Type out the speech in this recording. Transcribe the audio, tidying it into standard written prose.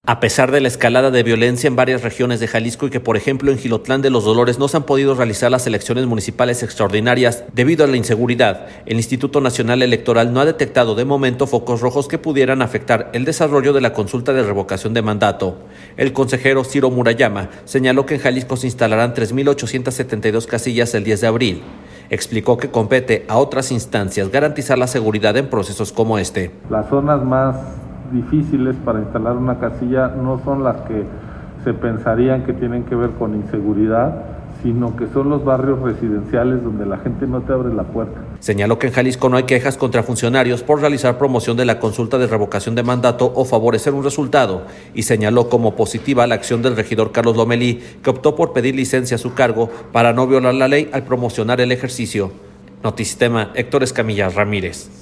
A pesar de la escalada de violencia en varias regiones de Jalisco y que, por ejemplo, en Jilotlán de los Dolores no se han podido realizar las elecciones municipales extraordinarias debido a la inseguridad, el Instituto Nacional Electoral no ha detectado de momento focos rojos que pudieran afectar el desarrollo de la consulta de revocación de mandato. El consejero Ciro Murayama señaló que en Jalisco se instalarán 3.872 casillas el 10 de abril. Explicó que compete a otras instancias garantizar la seguridad en procesos como este. Las zonas más difíciles para instalar una casilla no son las que se pensarían que tienen que ver con inseguridad, sino que son los barrios residenciales donde la gente no te abre la puerta. Señaló que en Jalisco no hay quejas contra funcionarios por realizar promoción de la consulta de revocación de mandato o favorecer un resultado, y señaló como positiva la acción del regidor Carlos Lomelí, que optó por pedir licencia a su cargo para no violar la ley al promocionar el ejercicio. Notisistema, Héctor Escamilla Ramírez.